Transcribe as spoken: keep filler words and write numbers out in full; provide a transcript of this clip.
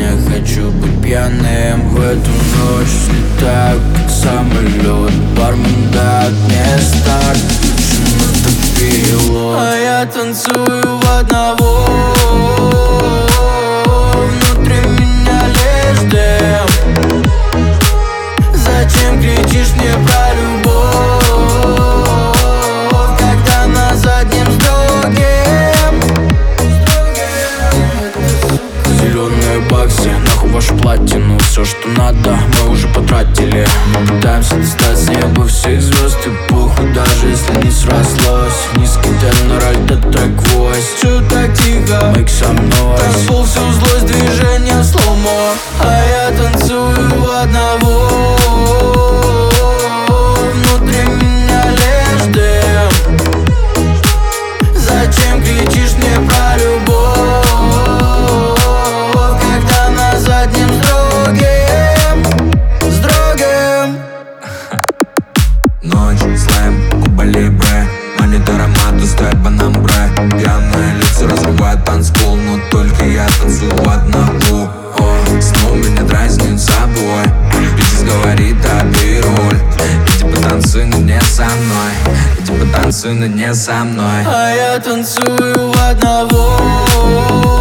сегодня хочу быть пьяным. В эту ночь слетаю как самолет. Бармен дает мне старт, пилот. А я танцую в одного. Внутри меня лишь дым. Зачем кричишь мне про любовь, когда на заднем строгим? Зеленые баксы, нахуй вашу платину. Все, что надо, мы уже потратили. Мы пытаемся достать с неба всех звезд. И похуй, даже если не срослось. Низкий тенор, альта трек войс. Чё так тихо? Make some noise. Танцпол, всю злость, движение сломо. А я танцую в одного. Внутри меня лишь дым. Зачем кричишь мне про любовь, когда на заднем строгим, строгим? Ночь, слэм, Куба Либре. Монитор аромат, стоит банамбре. Пьяные лица разрывают танцпол, но только я танцую в одного. О, снова меня дразнит собой. Бизнес говорит, отбей роль. Иди потанцуй, но не со мной. Иди потанцуй, но не со мной. А я танцую в одного.